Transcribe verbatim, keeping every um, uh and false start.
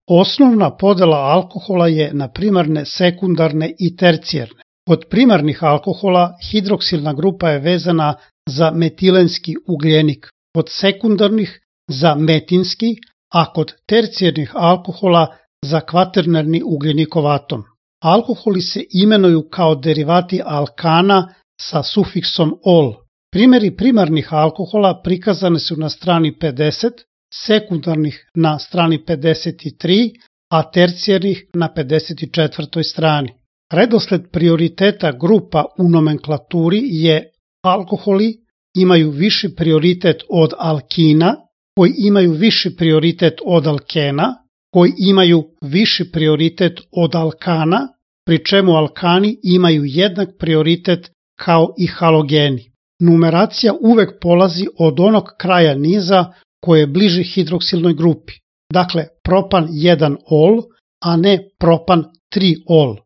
Osnovna podela alkohola je na primarne, sekundarne i tercijarne. Kod primarnih alkohola hidroksilna grupa je vezana za metilenski ugljenik, kod sekundarnih za metinski, a kod tercijarnih alkohola za kvaternarni ugljenikov atom. Alkoholi se imenuju kao derivati alkana sa sufiksom ol. Primjeri primarnih alkohola prikazane su na strani pedeset, sekundarnih na strani pedeset tri, a tercijarnih na pedeset četvrtoj strani. Redosled prioriteta grupa u nomenklaturi je: alkoholi imaju viši prioritet od alkina, koji imaju viši prioritet od alkena, koji imaju viši prioritet od alkana, pri čemu alkani imaju jednak prioritet kao i halogeni. Numeracija uvek polazi od onog kraja niza koje je bliže hidroksilnoj grupi, dakle propan jedan ol, a ne propan tri ol.